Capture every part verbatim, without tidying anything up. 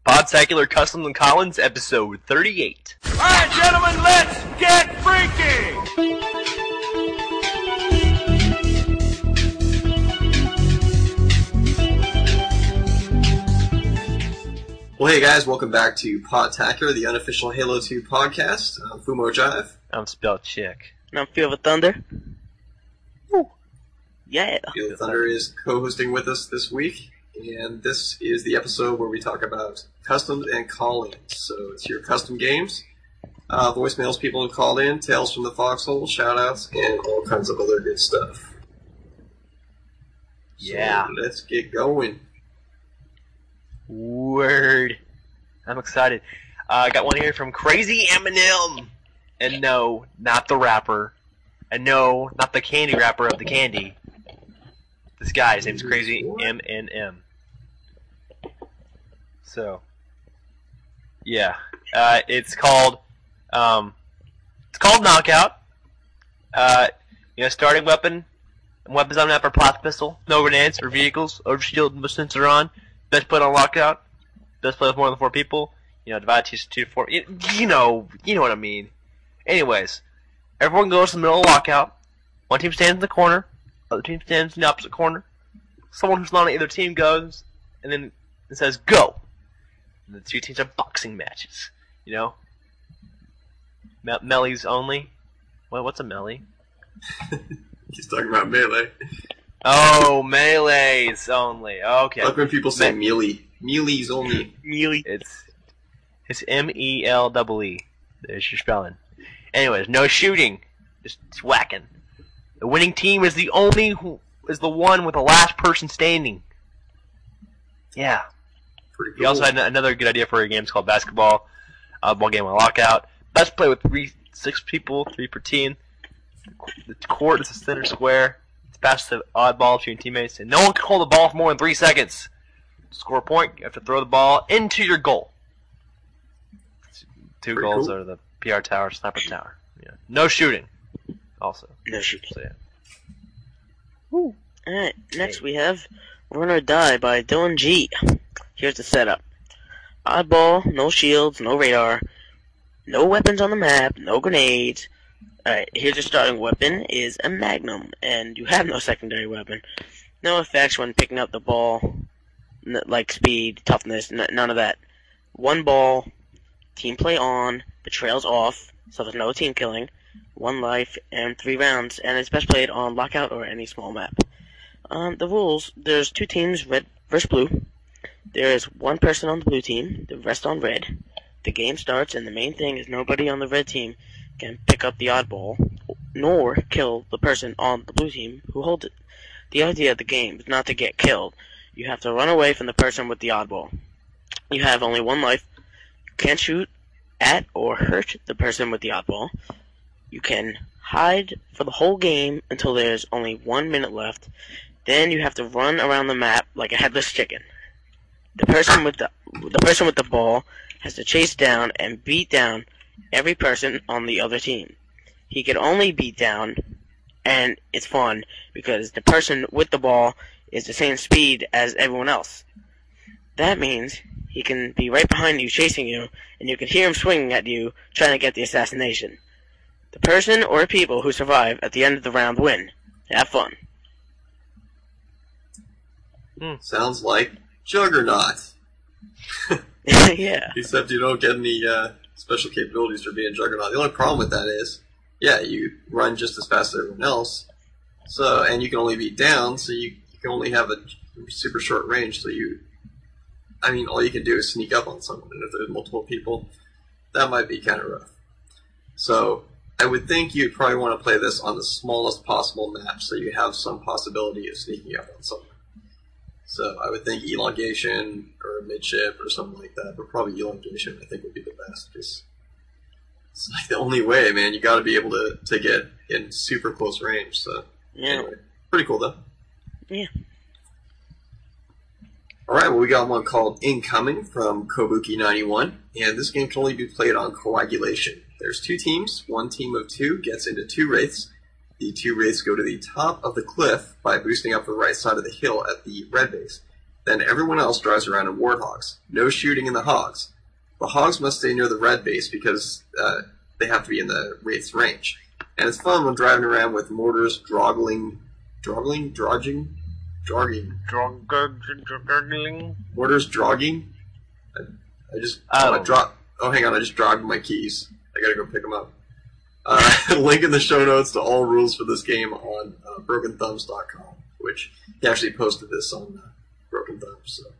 Podtacular Customs and Collins, episode thirty-eight. Alright, gentlemen, let's get freaky! Well, hey guys, welcome back to Podtacular, the unofficial Halo two podcast. I'm Fumo Jive. I'm Spell Chick. And I'm Feel the Thunder. Woo. Yeah. Feel the Thunder is co-hosting with us this week, and this is the episode where we talk about customs and call-ins. So it's your custom games, uh, voicemails people have called in, tales from the foxhole, shoutouts, and all kinds of other good stuff. Yeah. So let's get going. Word. I'm excited. I uh, got one here from Crazy Eminem. And no, not the rapper. And no, not the candy rapper of the candy. This guy, his name's Crazy M N M. So, yeah. Uh, it's called, um, it's called Knockout. Uh, you know, starting weapon, weapons on the map are plasma pistol, no grenades or vehicles, or shield with sensor on. Best play on lockout. Best play with more than four people. You know, divide two to four. You, you know, you know what I mean. Anyways, everyone goes to the middle of lockout. One team stands in the corner. Other team stands in the opposite corner. Someone who's not on either team goes, and then it says go. And the two teams have boxing matches. You know, Me- melees only. What? What's a melee? He's talking about melee. Oh, melees only. Okay. Like when people say Me- melee. Melees only. Mealy. It's it's M E L E E. There's your spelling. Anyways, no shooting, just, just whacking. The winning team is the only who is the one with the last person standing. Yeah. Pretty cool. He also had another good idea for a game. It's called basketball. Uh, ball game with lockout. Best play with three, six people, three per team. The court is a center square. It's passed to oddball between teammates, and no one can hold the ball for more than three seconds. To score a point, you have to throw the ball into your goal. Two Pretty goals cool. are the P R tower, sniper tower. Yeah. No shooting. Also. No shooting. So, yeah. Woo. Alright, next we have Run or Die by Dylan G. Here's the setup. Oddball, no shields, no radar, no weapons on the map, no grenades. Alright, here's your starting weapon is a Magnum, and you have no secondary weapon. No effects when picking up the ball, n- like speed, toughness, n- none of that. One ball, team play on, betrayals off, so there's no team killing, one life, and three rounds, and it's best played on lockout or any small map. Um, the rules, there's two teams, red versus blue. There is one person on the blue team, the rest on red. The game starts, and the main thing is nobody on the red team can pick up the oddball, nor kill the person on the blue team who holds it. The idea of the game is not to get killed. You have to run away from the person with the oddball. You have only one life. You can't shoot at or hurt the person with the oddball. You can hide for the whole game until there's only one minute left. Then you have to run around the map like a headless chicken. The person with the the person with the ball has to chase down and beat down every person on the other team. He can only beat down, and it's fun because the person with the ball is the same speed as everyone else. That means he can be right behind you chasing you, and you can hear him swinging at you trying to get the assassination. The person or people who survive at the end of the round win. Have fun. Sounds like Juggernaut. Yeah. Except you don't get any uh, special capabilities for being Juggernaut. The only problem with that is, yeah, you run just as fast as everyone else, so and you can only beat down, so you, you can only have a super short range, so you, I mean, all you can do is sneak up on someone, and if there's multiple people, that might be kind of rough. So, I would think you'd probably want to play this on the smallest possible map, so you have some possibility of sneaking up on someone. So I would think elongation or midship or something like that, but probably elongation I think would be the best. Because it's like the only way, man. You got to be able to, to get in super close range. So Yeah. anyway, pretty cool though. Yeah. All right, well we got one called Incoming from Kobuki ninety-one, and this game can only be played on coagulation. There's two teams. One team of two gets into two wraiths. The two wraiths go to the top of the cliff by boosting up the right side of the hill at the red base. Then everyone else drives around in Warthogs. No shooting in the Hogs. The Hogs must stay near the red base because uh, they have to be in the Wraith's range. And it's fun when driving around with mortars droggling, droggling, drodging, drogging. Droggling. Mortars drogging? I, I just Oh. want to drop. Oh, hang on, I just drogged my keys. I gotta go pick them up. Uh, link in the show notes to all rules for this game on uh, broken thumbs dot com, which he actually posted this on uh, Broken Thumbs. So.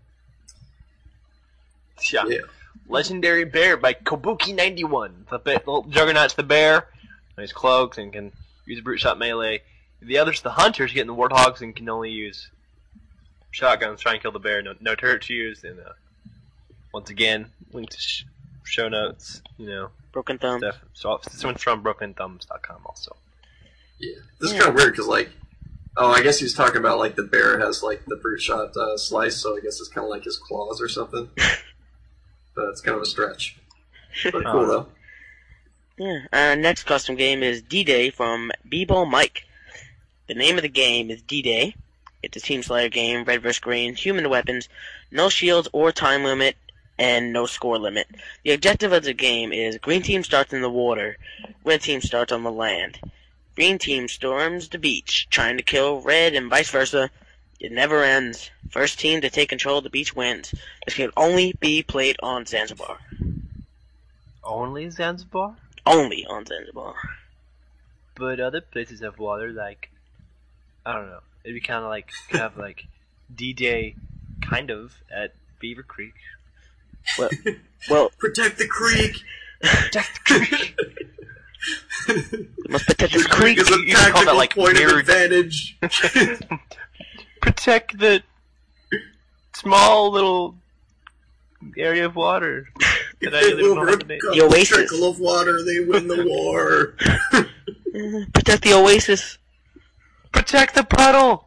Yeah. Yeah. Legendary Bear by Kobuki ninety-one. The ba- little Juggernaut's the bear, and he's cloaked and can use brute shot melee. The others, the hunters, get in the warthogs and can only use shotguns, try and kill the bear. No, no turrets used. And uh, once again, link to sh- show notes. You know, Broken Thumb. stuff. So this one's from broken thumbs dot com also. Yeah. This is kind of weird because, like, oh, I guess he's talking about, like, the bear has, like, the brute shot uh, slice, so I guess it's kind of like his claws or something. But it's kind of a stretch. But cool, though. Yeah. Our next custom game is D-Day from B-Ball Mike. The name of the game is D-Day. It's a Team Slayer game, red versus green, human weapons, no shields or time limit, and no score limit. The objective of the game is green team starts in the water, red team starts on the land. Green team storms the beach, trying to kill red and vice versa. It never ends. First team to take control of the beach wins. This can only be played on Zanzibar. Only Zanzibar? Only on Zanzibar. But other places have water, like, I don't know. It'd be kind of like, have like D-Day, kind of, at Beaver Creek. Well, well, Protect the creek! Protect the creek! we must protect this The creek creek. is a You can call that, tactical like, point of mirrored- advantage! Protect the small little area of water. that I If they really don't know over how a to name. The oasis. trickle of water, they win the war! Uh, Protect the oasis. Protect the puddle!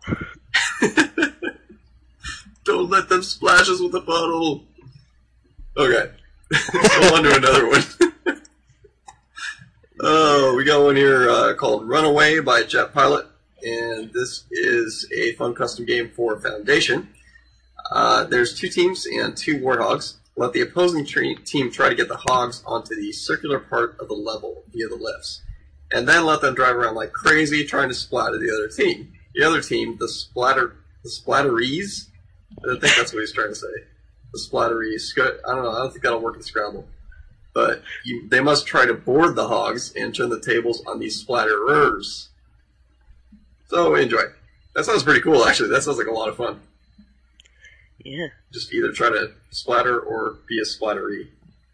Don't let them splash us with the puddle! Okay. So on to another one. Oh, we got one here uh, called Runaway by Jet Pilot, and this is a fun custom game for Foundation. Uh, there's two teams and two warthogs. Let the opposing tre- team try to get the hogs onto the circular part of the level via the lifts, and then let them drive around like crazy trying to splatter the other team. The other team, the splatter, the splatteries. I think that's what he's trying to say. The splatteries. I don't know. I don't think that'll work in Scrabble. But you, they must try to board the hogs and turn the tables on these splatterers. So enjoy. That sounds pretty cool, actually. That sounds like a lot of fun. Yeah. Just either try to splatter or be a splattery.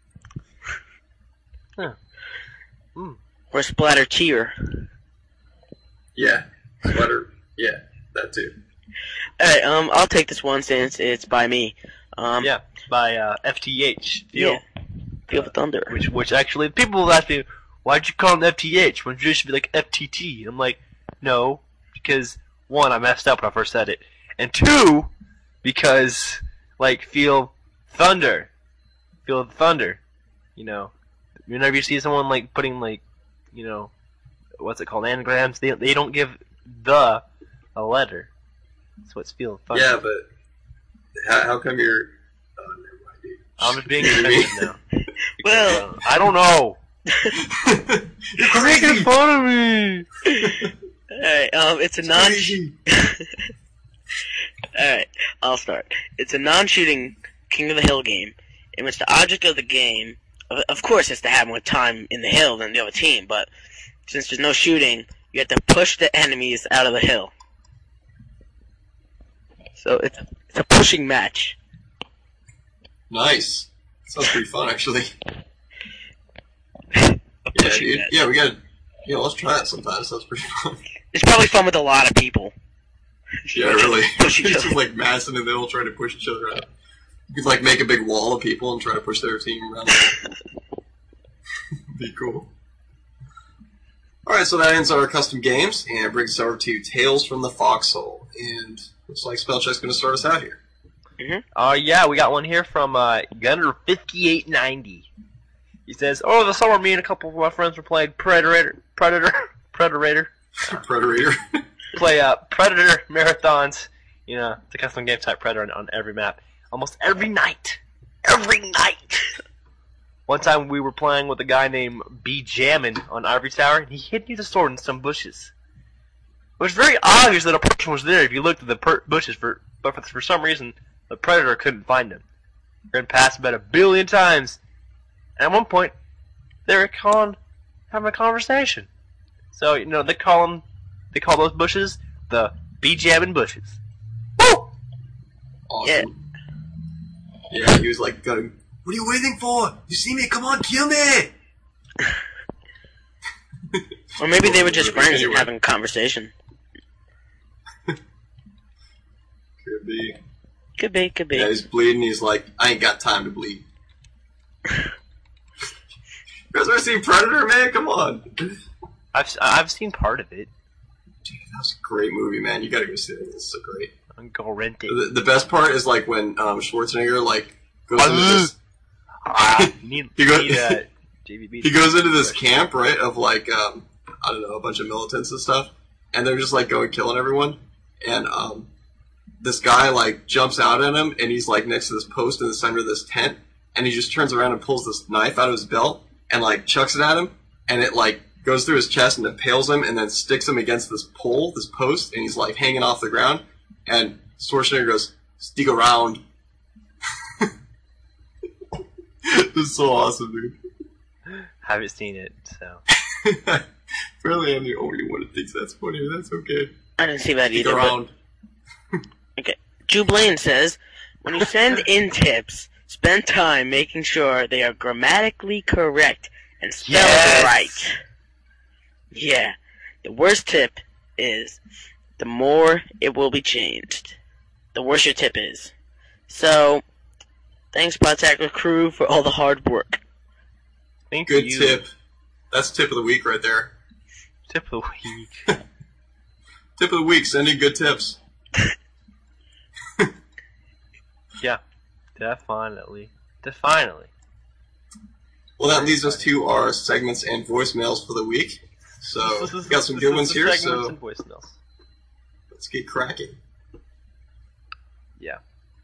Huh. Mm. Or splatter cheer. Yeah. Splatter. Yeah. That too. Alright, um, I'll take this one since it's by me. Um, Yeah, by uh, F T H. Feel, Yeah. Feel the thunder. Which, which actually, people will ask me, why'd you call him F T H when it should be like F T T? I'm like, no, because one, I messed up when I first said it, and two, because like feel thunder, feel the thunder. You know, whenever you see someone like putting like, you know, what's it called, anagrams, they they don't give the a letter. So it's feel thunder. Yeah, but how, how come you're... Oh, never mind, dude. I'm just being You know what I mean? defensive now. Because, Well- uh, I don't know. You're Making crazy! fun of me. Alright, um, it's a non... Crazy. Alright, I'll start. It's a non-shooting King of the Hill game, in which the object of the game, of, of course, is to have more time in the hill than the other team, but since there's no shooting, you have to push the enemies out of the hill. So it's, it's a pushing match. Nice. Sounds pretty fun, actually. A Yeah, pushing dude. match. Yeah, we got. Yeah, let's try it sometime. Sounds pretty fun. It's probably fun with a lot of people. Yeah, really. Push each Just other. like massing in the middle, trying to push each other out. You could like make a big wall of people and try to push their team around. Be cool. Alright, so that ends our custom games and brings us over to Tales from the Foxhole. And looks like Spellcheck's going to start us out here. Uh, yeah, we got one here from uh, Gunner fifty-eight ninety. He says, "Oh, the summer me and a couple of my friends were playing Predator, Predator, Predator, Predator. play uh, Predator marathons, you know, it's a custom game type Predator on, on every map. Almost every night. Every night! One time we were playing with a guy named B Jammin on Ivory Tower, and he hid me the sword in some bushes. It was very obvious that a person was there if you looked at the per bushes, for, but for, for some reason, the Predator couldn't find him. Ran past about a billion times, and at one point, they were calling, having a conversation. So, you know, they call them, they call those bushes the B Jammin bushes. Woo! Awesome. Yeah. yeah, he was like going, "What are you waiting for? You see me? Come on, kill me!" Or maybe they were just friends and having a conversation. Could be. Could be, could be. Yeah, he's bleeding. He's like, "I ain't got time to bleed." You guys ever seen Predator, man? Come on. I've I've seen part of it. Dude, that's a great movie, man. You gotta go see it. It's so great. I'm gonna rent it. The, the best part is like when um, Schwarzenegger like goes into this. Ah, need, he, go, need, uh, J V B he goes into this camp, right, of like um, I don't know, a bunch of militants and stuff, and they're just like going killing everyone, and um, this guy like jumps out at him, and he's like next to this post in the center of this tent, and he just turns around and pulls this knife out of his belt and like chucks it at him, and it like goes through his chest and impales him, and then sticks him against this pole, this post, and he's like hanging off the ground, and Schwarzenegger goes, "Stick around." This is so awesome, dude. Haven't seen it, so. Apparently I'm the only one that thinks that's funny. That's okay. I didn't see that Stick either. around. But... Okay. Drew Blaine says, when you send in tips, spend time making sure they are grammatically correct and spelled Yes! right. Yeah. The worst tip is, the more it will be changed. The worse your tip is. So, thanks, Podtackler crew, for all the hard work. Thank Good you. tip. That's tip of the week right there. Tip of the week. Tip of the week, sending good tips. Yeah, definitely. Definitely. Well, that leads us to our segments and voicemails for the week. So, we've got some good ones here, so And voicemails. let's get cracking. Yeah.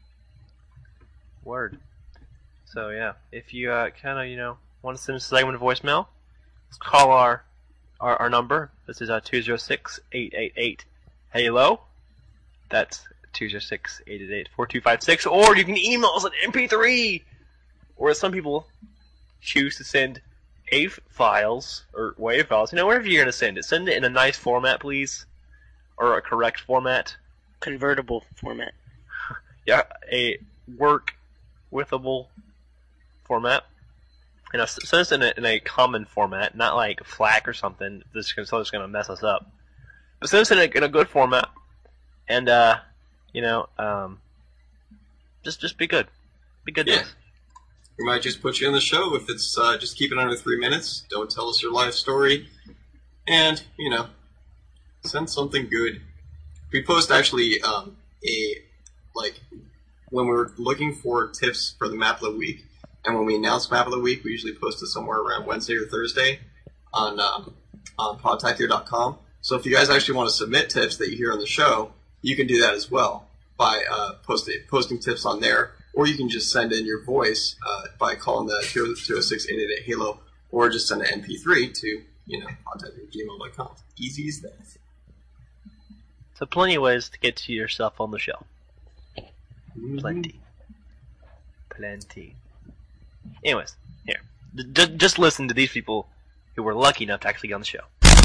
Word. So, yeah, if you uh, kind of, you know, want to send us a segment of voicemail, let's call our our, our number. This is uh, two zero six, eight eight eight, HALO. That's two zero six, eight eight eight, four two five six. Or you can email us an M P three. Or as some people choose to send A F files, or WAV files. You know, wherever you're going to send it, send it in a nice format, please. Or a correct format. Convertible format. Yeah, a work withable format. You know, send us in a, in a common format, not like FLAC or something. This is going to mess us up. But send us in a, in a good format, and uh, you know, um, just just be good, be good. Yeah. To us. We might just put you on the show if it's uh, just keep it under three minutes. Don't tell us your life story, and you know, send something good. We post actually um, a like when we're looking for tips for the map of the week. And when we announce map of the week, we usually post it somewhere around Wednesday or Thursday on um, on podtacular dot com. So if you guys actually want to submit tips that you hear on the show, you can do that as well by uh, posting posting tips on there, or you can just send in your voice uh, by calling the two oh six, eight eight eight, HALO, or just send an M P three to you know podtacular at gmail dot com. Easy as that. So plenty of ways to get to yourself on the show. Plenty, plenty. Anyways, here. D- just listen to these people who were lucky enough to actually get on the show.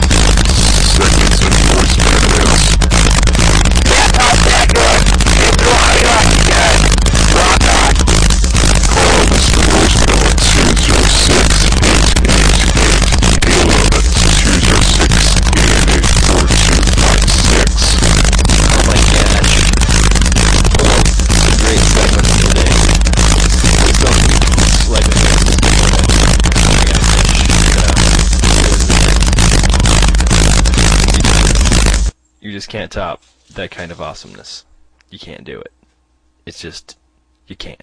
Oh my gosh. Great segment today. Like you just can't top that kind of awesomeness. You can't do it. It's just, you can't.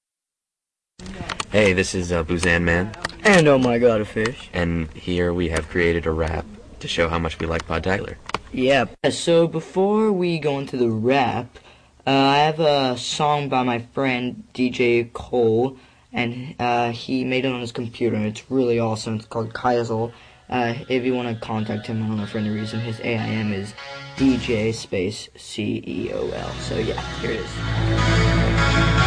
Hey, this is uh, Buzan Man, And oh my god, a fish. and here we have created a rap to show how much we like Podtacular. Yep. So before we go into the rap, Uh, I have a song by my friend D J Cole, and uh, he made it on his computer. It's really awesome. It's called Kaisel. Uh, if you want to contact him, I don't know for any reason, his A I M is D J space C E O L. So yeah, here it is.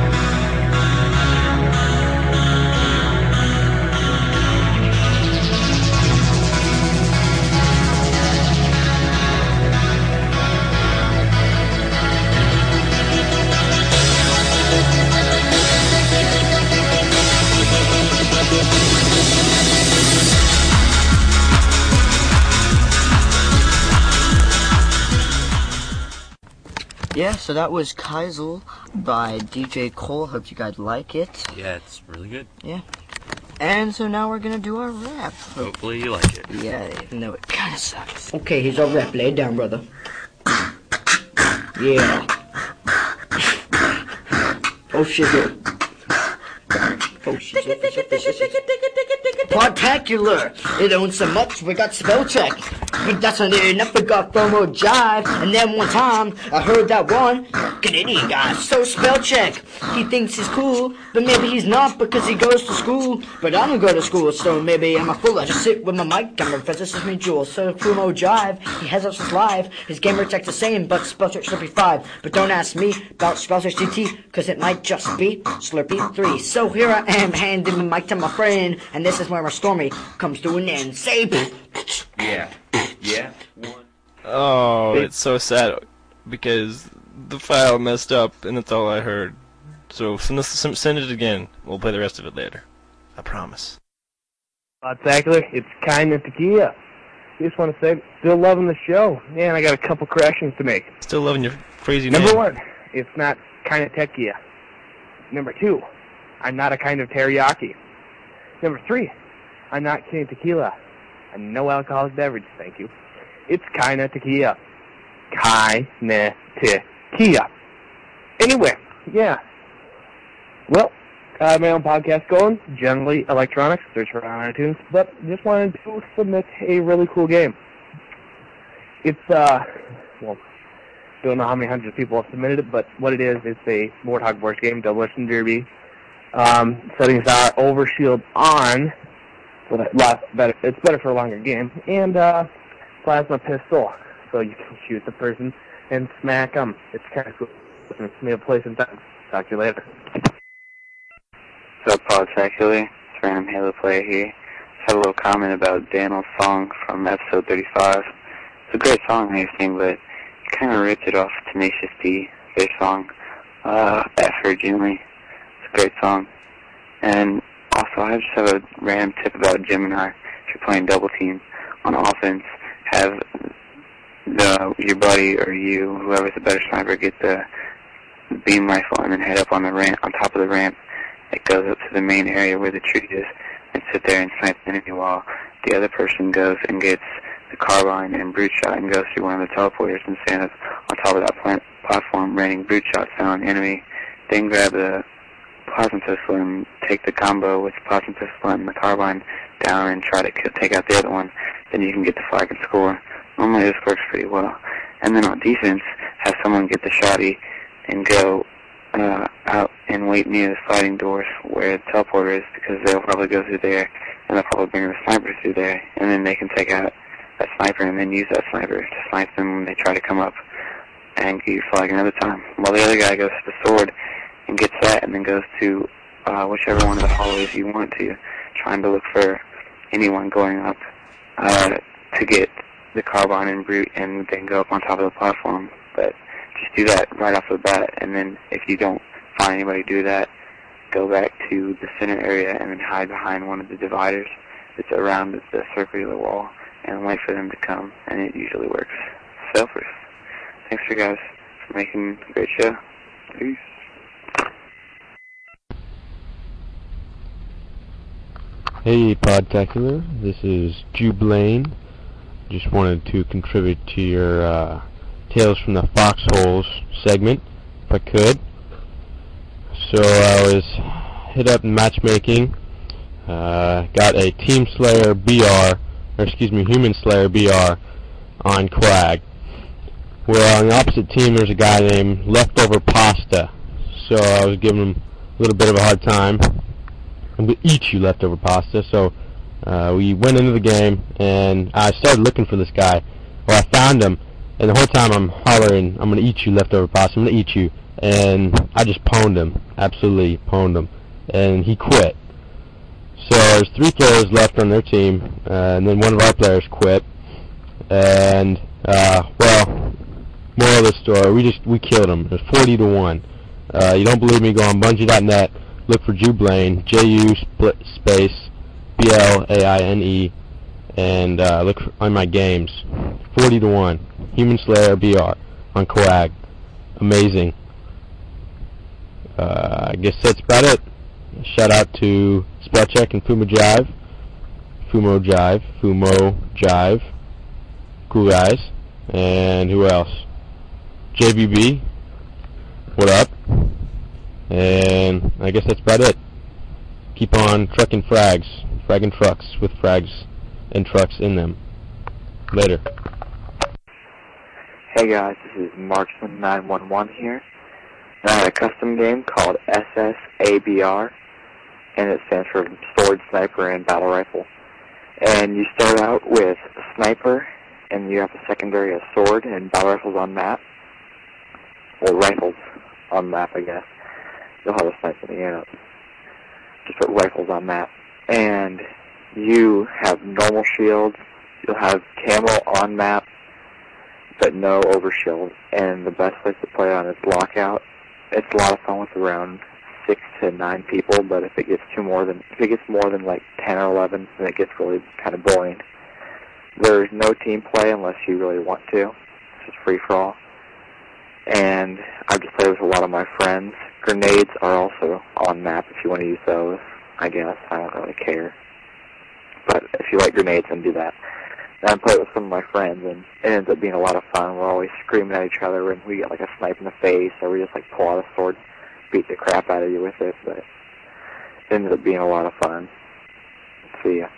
Yeah, so that was Kaisel by D J Cole. Hope you guys like it. Yeah, it's really good. Yeah. And so now we're gonna do our rap. Hopefully you like it. Yeah, even though it kinda sucks. Okay, here's our rap. Lay it down, brother. Yeah. Oh shit. Oh shit. Particular. It owns so much, we got spell check. But that's not enough, we got FOMO jive. And then one time, I heard that one Canadian guy, so spell check. He thinks he's cool, but maybe he's not because he goes to school. But I don't go to school, so maybe I'm a fool. I just sit with my mic, I'm a professor, this is me, Jewel. So FOMO jive, he has us live. His gamer check's the same, but spell check should be five. But don't ask me about spell check G T, cause it might just be Slurpee three. So here I am, handing the mic to my friend, and this is where our stormy comes to an end. Say Yeah. Yeah. One. Oh, it's so sad because the file messed up and that's all I heard. So send, us, send it again. We'll play the rest of it later. I promise. Spectacular, it's Kinda Tequila. Just want to say, still loving the show. Man, I got a couple corrections to make. Still loving your crazy Number name. one, it's not Kinda Tequila. Number two, I'm not a kind of teriyaki. Number three, I'm not Kinda Tequila. A no alcoholic beverage, thank you. It's Kinda Tequila. Kinda Tequila. Anyway, yeah. Well, I have my own podcast going, generally electronics, search for it on iTunes, but just wanted to submit a really cool game. It's, uh, well, don't know how many hundreds of people have submitted it, but what it is, it's a Warthog board game, Demolition Derby. Um, settings are Overshield on, so that lasts better, it's better for a longer game, and uh, plasma pistol, so you can shoot the person and smack them. It's kind of cool. It's made a place and time. Talk to you later. What's up, Podtacular? It's Random Halo Player here. Just had a little comment about Daniel's song from episode thirty-five. It's a great song and everything, but it kind of ripped it off Tenacious D, their song, uh, Effort Jimmy. It's a great song. And also, I just have a random tip about Gemini. If you're playing double team on offense, have the your buddy or you, whoever's the better sniper, get the beam rifle and then head up on the ramp, on top of the ramp. It goes up to the main area where the tree is and sit there and snipe the enemy while the other person goes and gets the carbine and brute shot and goes through one of the teleporters and stands on top of that plant platform raining brute shots down on the enemy. Then grab the plasma pistol and take the combo with the plasma pistol and the carbine down and try to take out the other one. Then you can get the flag and score. Normally this works pretty well. And then on defense, have someone get the shotty and go uh, out and wait near the sliding doors where the teleporter is, because they'll probably go through there and they'll probably bring the sniper through there, and then they can take out that sniper and then use that sniper to snipe them when they try to come up and get your flag another time. While the other guy goes to the sword and gets that and then goes to uh, whichever one of the hallways you want to, trying to look for anyone going up uh, to get the carbine and brute and then go up on top of the platform. But just do that right off the bat, and then if you don't find anybody do that, go back to the center area and then hide behind one of the dividers that's around the circular wall and wait for them to come, and it usually works. Selfers. Thanks for you guys for making a great show. Peace. Hey Podtacular, this is Jublaine. Just wanted to contribute to your uh, Tales from the Foxholes segment, if I could. So I was hit up in matchmaking, uh, got a Team Slayer B R, or excuse me, Human Slayer B R on Quag. Well, on the opposite team, there's a guy named Leftover Pasta. So I was giving him a little bit of a hard time. I'm going to eat you, Leftover Pasta. So uh, we went into the game, and I started looking for this guy. Well, I found him, and the whole time I'm hollering, I'm going to eat you, Leftover Pasta. I'm going to eat you. And I just pwned him. Absolutely pwned him. And he quit. So there's three players left on their team, uh, and then one of our players quit. And, uh, well, moral of the story, we just, we killed him. It was forty to one. Uh, you don't believe me, go on Bungie dot net, look for Jew Blaine, J U split space, B L A I N E, and uh, look for, on my games. forty to one. Human Slayer B R on Coag. Amazing. Uh, I guess that's about it. Shout out to Spellcheck and Fumo Jive. Fumo Jive. Fumo Jive. Cool guys. And who else? J B B. What up? And I guess that's about it. Keep on trucking frags. Fragging trucks with frags and trucks in them. Later. Hey guys, this is Marksman nine one one here. And I had a custom game called S S A B R, and it stands for Sword, Sniper, and Battle Rifle. And you start out with a sniper, and you have a secondary, a sword, and battle rifles on map. Well, rifles on map, I guess. You'll have a sniper in the air. Just put rifles on map. And you have normal shields. You'll have camo on map, but no overshield. And the best place to play on is Lockout. It's a lot of fun with around six to nine people, but if it gets too more than if it gets more than like ten or eleven, then it gets really kind of boring. There's no team play unless you really want to. It's just free for all. And I've just played with a lot of my friends. Grenades are also on map if you want to use those, I guess. I don't really care. But if you like grenades, then do that. And I played with some of my friends, and it ends up being a lot of fun. We're always screaming at each other, and we get like a snipe in the face, or we just like pull out a sword, beat the crap out of you with it. But it ends up being a lot of fun. See ya.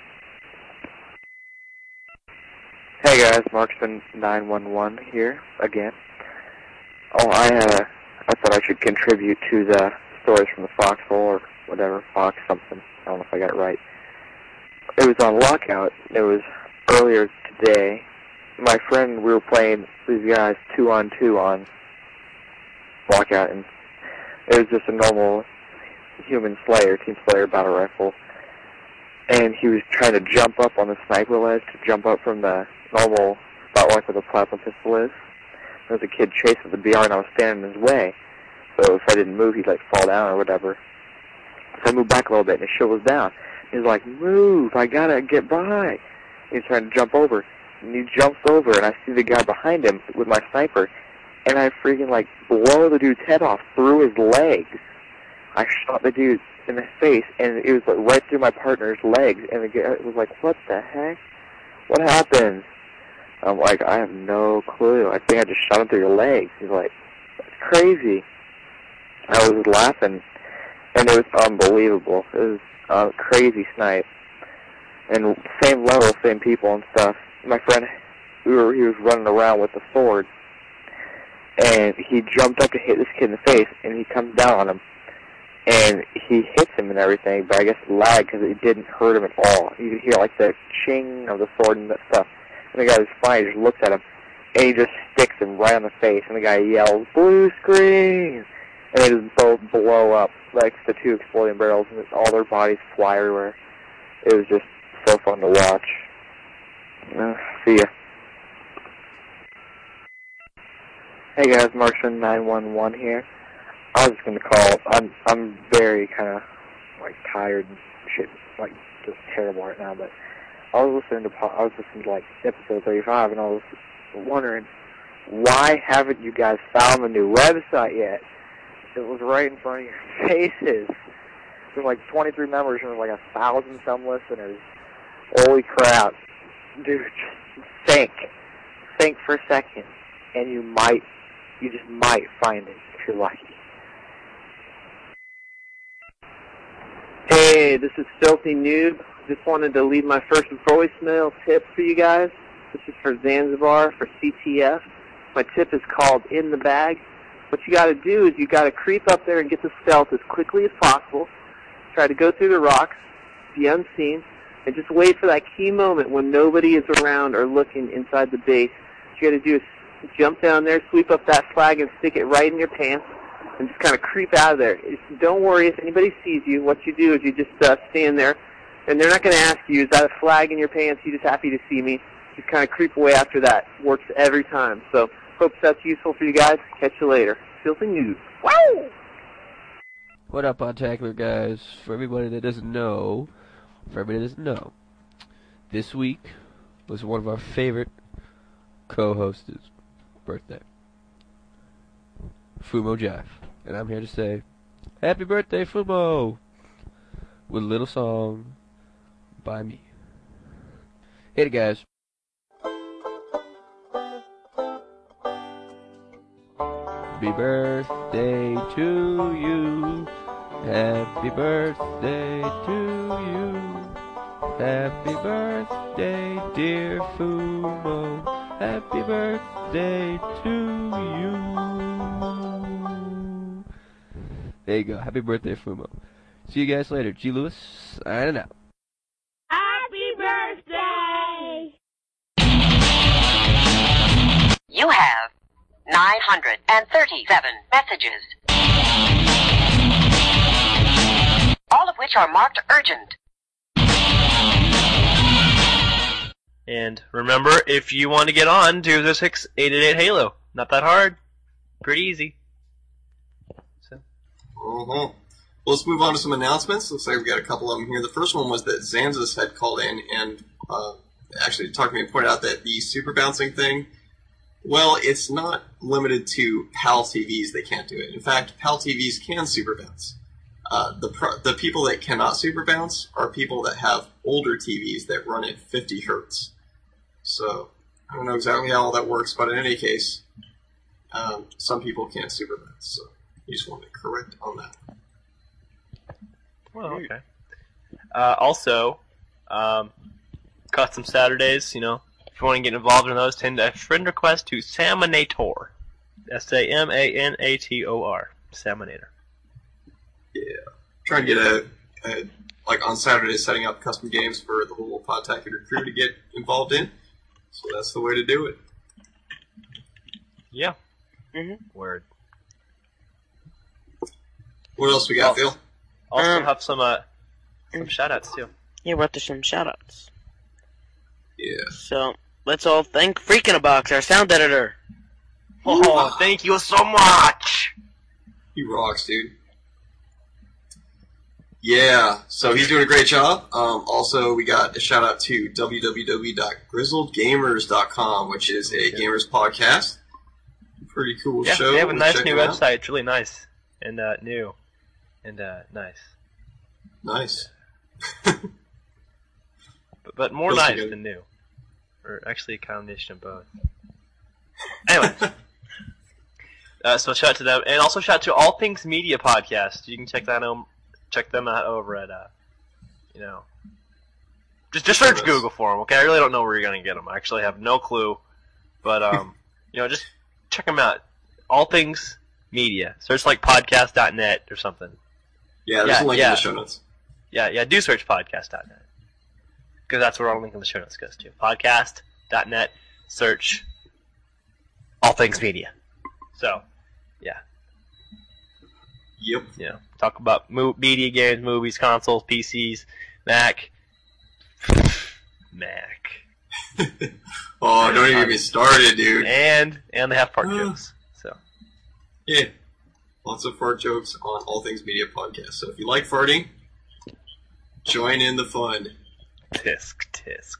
Hey guys, Marksman nine one one here again. Oh, I uh, I thought I should contribute to the stories from the Foxhole or whatever, Fox something. I don't know if I got it right. It was on Lockout. It was earlier today. My friend, we were playing these guys two on two on Lockout, and it was just a normal human slayer, team slayer battle rifle. And he was trying to jump up on the sniper ledge to jump up from the normal spotlight where the plasma pistol is. There was a kid chasing the B R, and I was standing in his way. So if I didn't move, he'd like fall down or whatever. So I moved back a little bit, and his shield was down. He's like, "Move! I gotta get by." He's trying to jump over, and he jumps over, and I see the guy behind him with my sniper, and I freaking like blow the dude's head off through his legs. I shot the dude in the face, and it was like right through my partner's legs, and the guy was like, "What the heck? What happened?" I'm like, "I have no clue. I think I just shot him through your legs." He's like, "That's crazy." I was laughing, and it was unbelievable. It was a crazy snipe, and same level, same people and stuff. My friend, we were he was running around with a sword, and he jumped up to hit this kid in the face, and he comes down on him, and he hits him and everything, but I guess it lagged because it didn't hurt him at all. You could hear like the ching of the sword and that stuff. And the guy was fine, he just looks at him, and he just sticks him right on the face, and the guy yells, "Blue screen!" And they just both blow up, like the two exploding barrels, and all their bodies fly everywhere. It was just so fun to watch. Uh, see ya. Hey guys, Marksman nine one one here. I was just gonna call. I'm I'm very kind of like tired and shit, like just terrible right now. But I was listening to I was listening to like episode thirty-five, and I was wondering why haven't you guys found the new website yet? It was right in front of your faces. There's like twenty-three members and there's like a thousand some listeners. Holy crap, dude! Just think, think for a second, and you might, you just might find it if you're lucky. Hey, this is Filthy Noob. Just wanted to leave my first voicemail tip for you guys. This is for Zanzibar, for C T F. My tip is called In the Bag. What you got to do is you got to creep up there and get the stealth as quickly as possible. Try to go through the rocks, be unseen, and just wait for that key moment when nobody is around or looking inside the base. What you got to do is jump down there, sweep up that flag, and stick it right in your pants, and just kind of creep out of there. It's, don't worry if anybody sees you. What you do is you just uh, stand there, and they're not going to ask you, is that a flag in your pants? You just happy to see me. Just kind of creep away after that. Works every time. So hope that's useful for you guys. Catch you later. Filthy news. Wow! What up, Podtacular guys? For everybody that doesn't know, for everybody that doesn't know, this week was one of our favorite co-hosts' birthday, Fumo Jive, and I'm here to say, happy birthday, Fumo, with a little song by me. Hit it, guys. Happy birthday to you. Happy birthday to you. Happy birthday, dear Fumo. Happy birthday to you. There you go. Happy birthday, Fumo. See you guys later. G. Lewis, signing out. Happy birthday! You have nine hundred thirty-seven messages, all of which are marked urgent. And remember, if you want to get on, two oh six, eight eight eight, HALO. Not that hard. Pretty easy. So. Uh-huh. Well, let's move on to some announcements. Looks like we've got a couple of them here. The first one was that Zanzas had called in and uh, actually talked to me and pointed out that the super bouncing thing, well, it's not limited to PAL T Vs. They can't do it. In fact, PAL T Vs can super bounce. Uh, the pro- the people that cannot super bounce are people that have older T Vs that run at fifty hertz. So, I don't know exactly how all that works, but in any case, um, some people can't super bounce. So, you just want to correct on that. Well, okay. Uh, also, um, Custom Saturdays, you know, if you want to get involved in those, send a friend request to Saminator. S A M A N A T O R. Saminator. Yeah. Trying to get a, a, like on Saturdays, setting up custom games for the whole Podtacular crew to get involved in. So that's the way to do it. Yeah. Mm-hmm. Word. What else we got, also, Phil? Also Um, have some, uh, some shoutouts, too. Yeah, we're up to some shoutouts. Yeah. So, let's all thank Freakinabox, our sound editor. Oh, thank you so much! He rocks, dude. Yeah, so he's doing a great job. Um, also, we got a shout out to w w w dot grizzled gamers dot com, which is a gamers podcast. Pretty cool Yeah, show. they have a We'll nice check new it out. website. It's really nice. And, uh, new. And, uh, nice. Nice. But, but more Feels nice good. than new. Or actually a combination of both. Anyway. uh, so shout out to them. And also shout out to All Things Media Podcast. You can check that out. Check them out over at, uh, you know, just just search Google for them, okay? I really don't know where you're going to get them. I actually have no clue. But, um, you know, just check them out. All Things Media. Search like podcast dot net or something. Yeah, there's Yeah, a link yeah. in the show notes. Yeah, yeah, do search podcast dot net. Because that's where our link in the show notes goes to. podcast dot net, search All Things Media. So, yeah. Yep. You know, talk about mo- media games, movies, consoles, P Cs, Mac. Mac. Oh, don't even get me started, dude. And and they have fart jokes. So Yeah. Lots of fart jokes on All Things Media Podcast. So if you like farting, join in the fun. tisk tisk.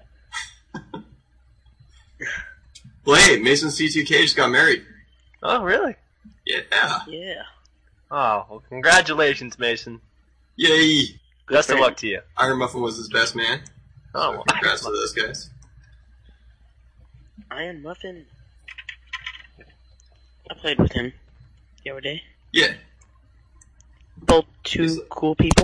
Well, hey, Mason C two K just got married. Oh, really? Yeah. Yeah. Oh, well, congratulations, Mason. Yay. Best of luck to you. Iron Muffin was his best man. Oh, So well, congrats to those guys. Iron Muffin. I played with him the other day. Yeah. Both two cool people.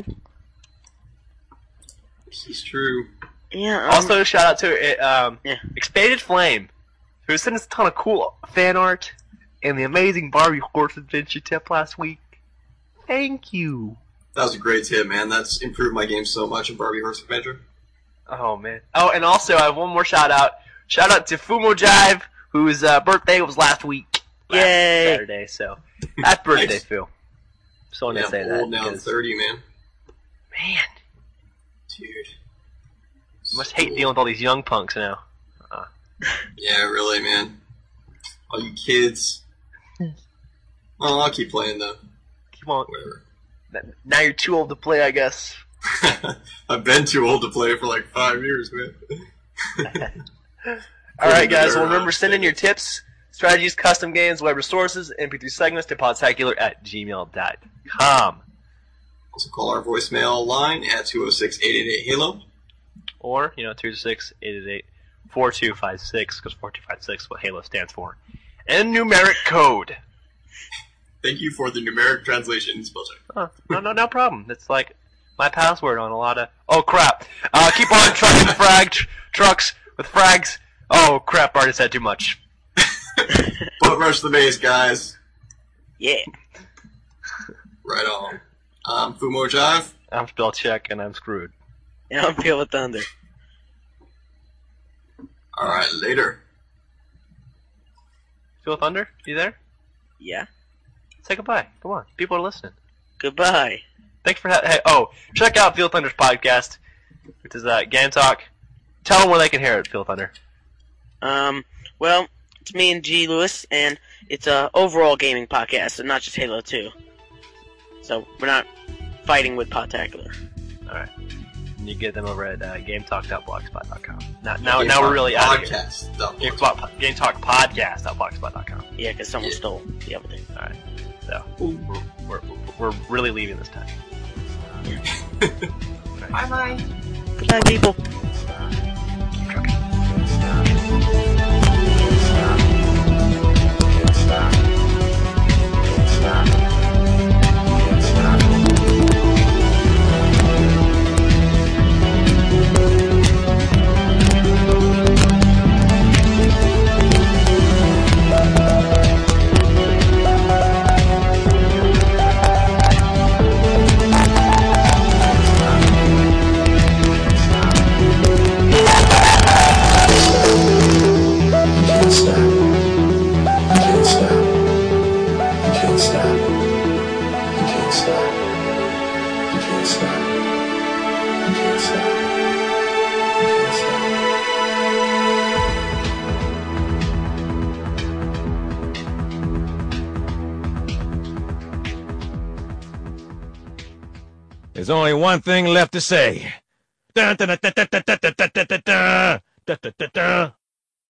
This is true. Yeah. Um, Also, shout out to uh, um, yeah. Expanded Flame. who sent us a ton of cool fan art and the amazing Barbie horse adventure tip last week. Thank you. That was a great tip, man. That's improved my game so much in Barbie Horse Adventure. Oh, man. Oh, and also I have one more shout out. Shout out to Fumo Jive, whose uh, birthday was last week. Last Yay! Saturday, so happy birthday, Nice. Phil. So I want Yeah, to say I'm that. old now, because- thirty, man. Man, Dude. you must hate dealing with all these young punks now. Uh, Yeah, really, man. All you kids. Well, I'll keep playing, though. keep on. Whatever. Now you're too old to play, I guess. I've been too old to play for like five years, man. All right, guys. Well, They're, remember, uh, send in your tips, strategies, custom games, web resources, M P three segments to podtacular at gmail dot com. Also call our voicemail line at two oh six, eight eight eight, HALO. Or, you know, two six eight eight eight four two five six, because four two five six is what Halo stands for. And numeric code. Thank you for the numeric translation, spell check. Oh, no, no, no problem. That's like my password on a lot of... Oh, crap. Uh, keep on trucking frag tr- trucks with frags. Oh, crap, I already said too much. Butt rush the base, guys. Yeah. Right on. I'm Fumo Jive. I'm Spellcheck, and I'm screwed. And I'm Feel with Thunder. Alright, later. Phil Thunder, you there? Yeah. Say goodbye. Come on. People are listening. Goodbye. Thanks for having... Hey, oh, check out Phil Thunder's podcast, which is uh, Game Talk. Tell them where they can hear it, Phil Thunder. Um, well, it's me and G. Lewis, and it's a overall gaming podcast, and not just Halo two. So we're not fighting with Podtacular. Alright. And you get them over at uh, game talk dot blogspot dot com. Now, now, Game now we're Talk really out of here. Podcast. dot Game, blogspot. Talk- Game Talk Podcast dot blogspot dot com. Yeah, because someone Yeah. stole the other thing. Alright. So, we're, we're, we're really leaving this time. Bye-bye. Goodbye, people. Keep trucking. There's only one thing left to say. Dun, dun, dun, dun, dun, dun, dun, dun, dun, dun, dun, dun, dun, dun, dun.